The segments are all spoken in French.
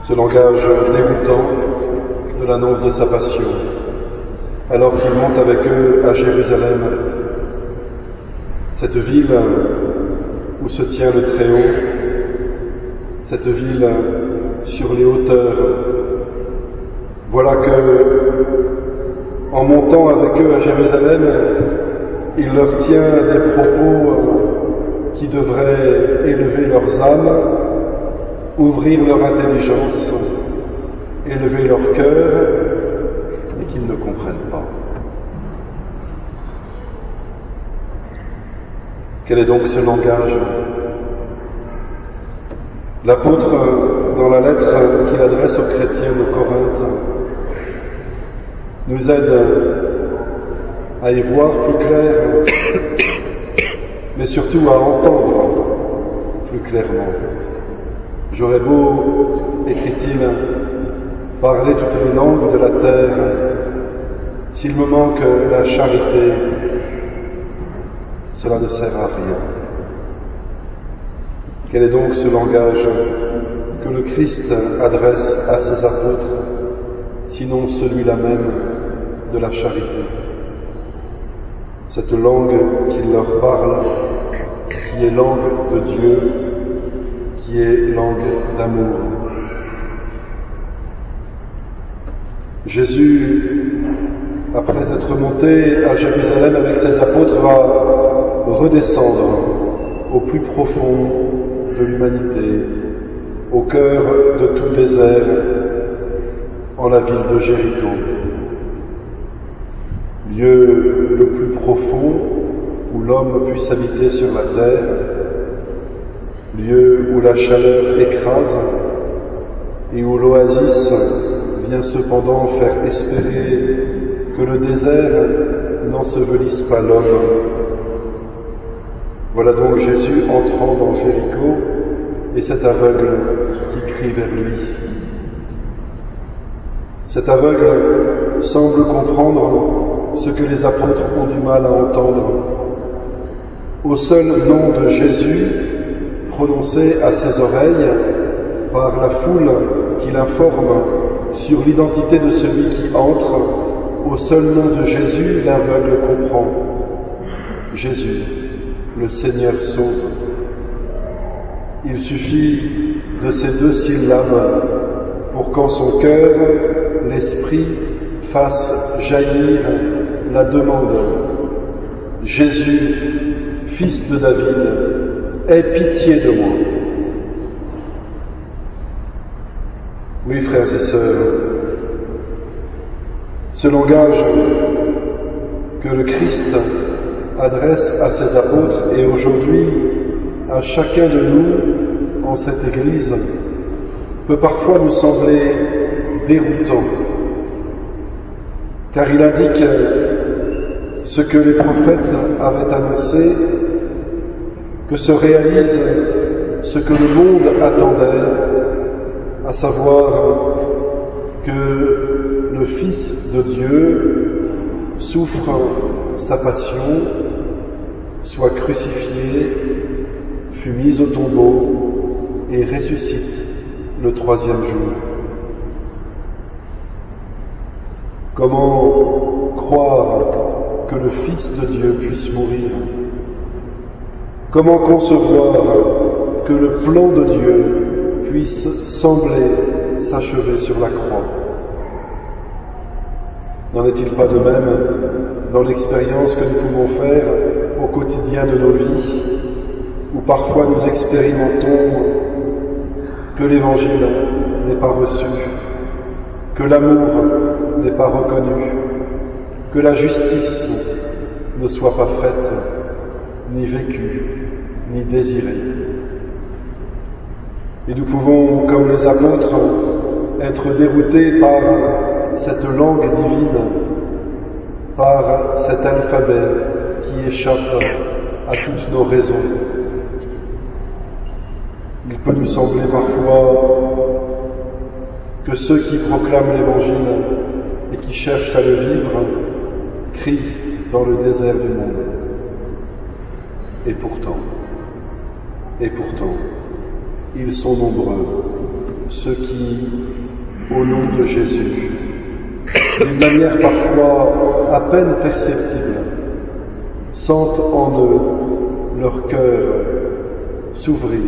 ce langage déroutant de l'annonce de sa passion, alors qu'il monte avec eux à Jérusalem, cette ville où se tient le Très-Haut, cette ville sur les hauteurs. Voilà que, en montant avec eux à Jérusalem, il leur tient des propos qui devraient élever leurs âmes, ouvrir leur intelligence, élever leur cœur, et qu'ils ne comprennent pas. Quel est donc ce langage ? L'apôtre, dans la lettre qu'il adresse aux chrétiens de Corinthe, nous aide à y voir plus clair, mais surtout à entendre plus clairement. J'aurais beau, écrit-il, parler toutes les langues de la terre, s'il me manque la charité, cela ne sert à rien. Quel est donc ce langage que le Christ adresse à ses apôtres, sinon celui-là même de la charité? Cette langue qu'il leur parle, qui est langue de Dieu, qui est langue d'amour. Jésus, après être monté à Jérusalem avec ses apôtres, va redescendre au plus profond de l'humanité, au cœur de tout désert, en la ville de Jéricho. Lieu le plus profond où l'homme puisse habiter sur la terre, lieu où la chaleur écrase et où l'oasis vient cependant faire espérer que le désert n'ensevelisse pas l'homme. Voilà donc Jésus entrant dans Jéricho et cet aveugle qui crie vers lui. Cet aveugle semble comprendre ce que les apôtres ont du mal à entendre. Au seul nom de Jésus, prononcé à ses oreilles par la foule qui l'informe sur l'identité de celui qui entre, au seul nom de Jésus, l'aveugle comprend. Jésus, le Seigneur sauve. Il suffit de ces deux syllabes pour qu'en son cœur, l'Esprit fasse jaillir la demande. Jésus, Fils de David, aie pitié de moi. Oui, frères et sœurs, ce langage que le Christ adresse à ses apôtres et aujourd'hui à chacun de nous en cette Église peut parfois nous sembler déroutant, car il indique ce que les prophètes avaient annoncé, que se réalise ce que le monde attendait, à savoir que le Fils de Dieu souffre sa passion, soit crucifié, fut mis au tombeau et ressuscite le troisième jour. Comment croire que le Fils de Dieu puisse mourir? Comment concevoir que le plan de Dieu puisse sembler s'achever sur la croix? N'en est-il pas de même dans l'expérience que nous pouvons faire au quotidien de nos vies, où parfois nous expérimentons que l'Évangile n'est pas reçu, que l'amour n'est pas reconnu, que la justice ne soit pas faite, ni vécue, ni désirée. Et nous pouvons, comme les apôtres, être déroutés par cette langue divine, par cet alphabet qui échappe à toutes nos raisons. Il peut nous sembler parfois que ceux qui proclament l'Évangile et qui cherchent à le vivre crient dans le désert du monde. Et pourtant, ils sont nombreux ceux qui, au nom de Jésus, d'une manière parfois à peine perceptible, sentent en eux leur cœur s'ouvrir.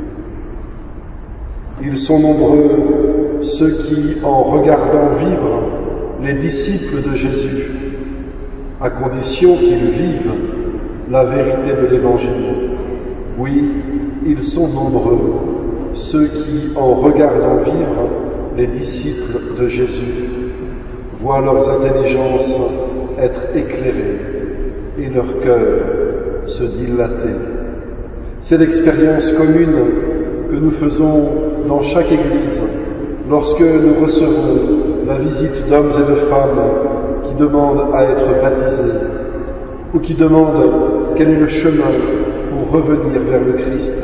Ils sont nombreux ceux qui, en regardant vivre les disciples de Jésus, à condition qu'ils vivent la vérité de l'Évangile, oui, ils sont nombreux ceux qui, en regardant vivre les disciples de Jésus, voient leurs intelligences être éclairées et leur cœur se dilater. C'est l'expérience commune que nous faisons dans chaque Église lorsque nous recevons la visite d'hommes et de femmes qui demandent à être baptisés ou qui demandent quel est le chemin pour revenir vers le Christ.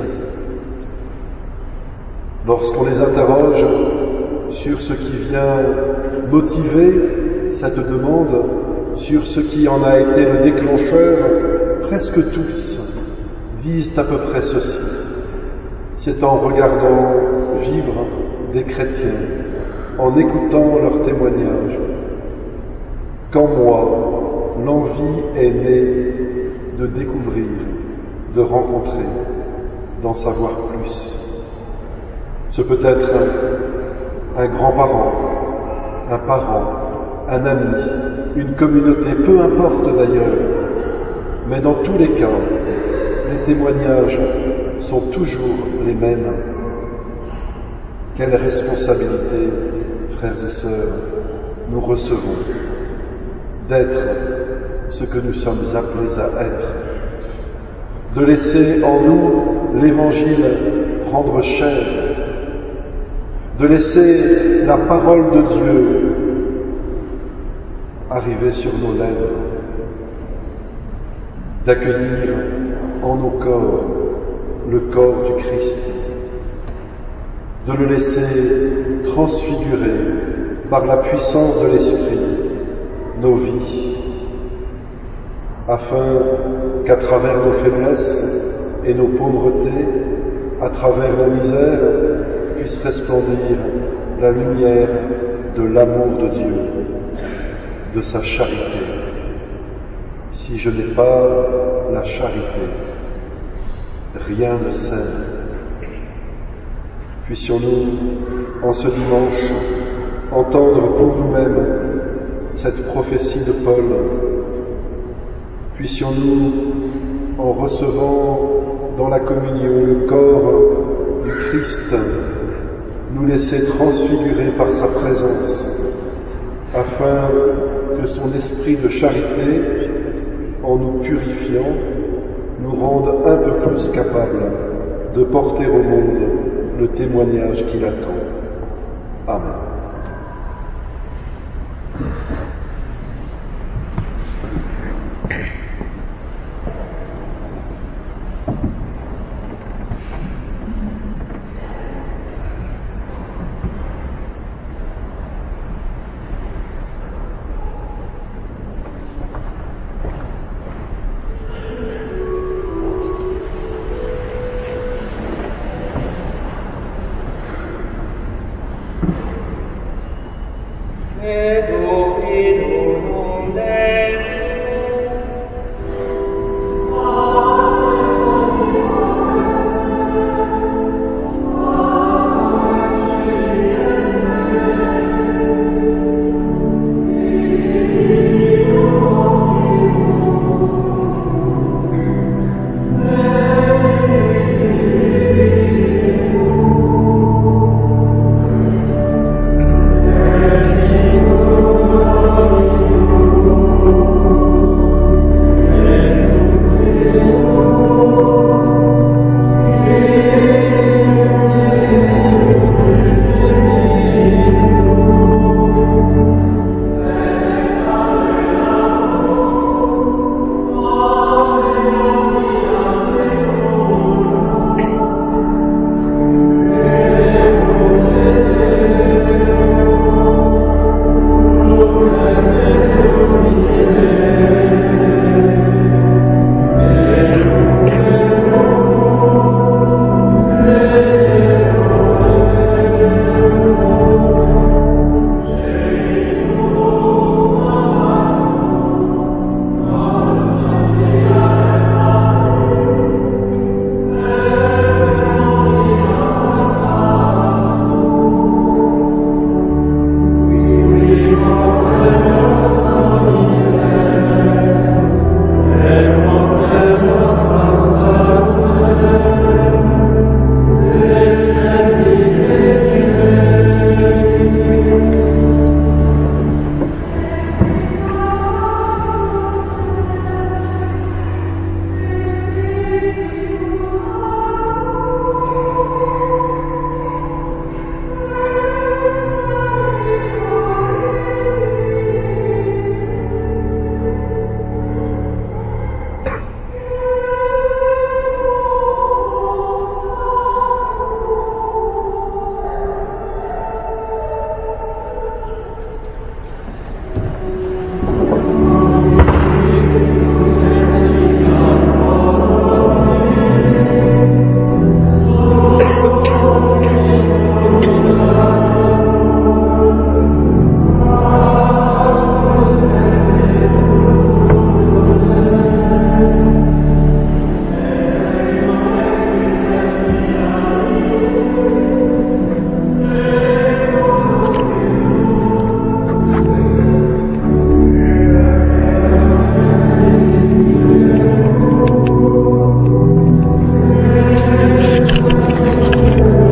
Lorsqu'on les interroge sur ce qui vient motiver cette demande, sur ce qui en a été le déclencheur, presque tous disent à peu près ceci. C'est en regardant vivre des chrétiens, en écoutant leurs témoignages, qu'en moi, l'envie est née de découvrir, de rencontrer, d'en savoir plus. Ce peut être un grand-parent, un parent, un ami, une communauté, peu importe d'ailleurs, mais dans tous les cas, les témoignages sont toujours les mêmes. Quelle responsabilité, frères et sœurs, nous recevons d'être ce que nous sommes appelés à être, de laisser en nous l'Évangile prendre chair, de laisser la parole de Dieu arriver sur nos lèvres, d'accueillir en nos corps le corps du Christ, de le laisser transfigurer par la puissance de l'Esprit nos vies, afin qu'à travers nos faiblesses et nos pauvretés, à travers nos misères, puisse resplendir la lumière de l'amour de Dieu, de sa charité. Si je n'ai pas la charité, rien ne sert. Puissions-nous, en ce dimanche, entendre pour nous-mêmes cette prophétie de Paul. Puissions-nous, en recevant dans la communion le corps du Christ, nous laisser transfigurer par sa présence, afin que son esprit de charité, en nous purifiant, nous rende un peu plus capables de porter au monde le témoignage qu'il attend. Amen. Yes.